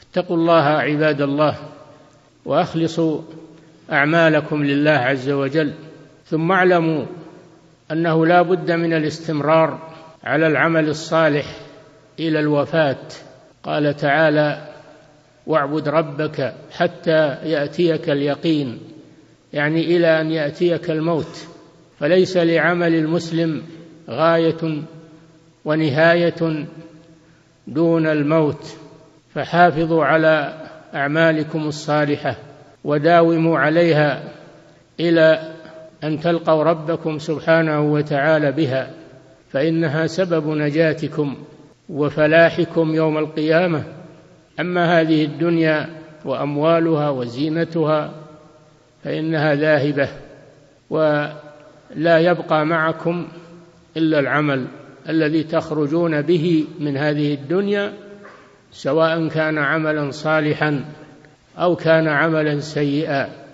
اتقوا الله عباد الله، وأخلصوا أعمالكم لله عز وجل. ثم اعلموا أنه لا بد من الاستمرار على العمل الصالح إلى الوفاة. قال تعالى: واعبد ربك حتى يأتيك اليقين، يعني إلى أن يأتيك الموت. فليس لعمل المسلم غاية ونهاية دون الموت. فحافظوا على أعمالكم الصالحة وداوموا عليها إلى أن تلقوا ربكم سبحانه وتعالى بها، فإنها سبب نجاتكم وفلاحكم يوم القيامة. أما هذه الدنيا وأموالها وزينتها فإنها ذاهبة، ولا يبقى معكم إلا العمل الذي تخرجون به من هذه الدنيا، سواء كان عملا صالحا أو كان عملا سيئا.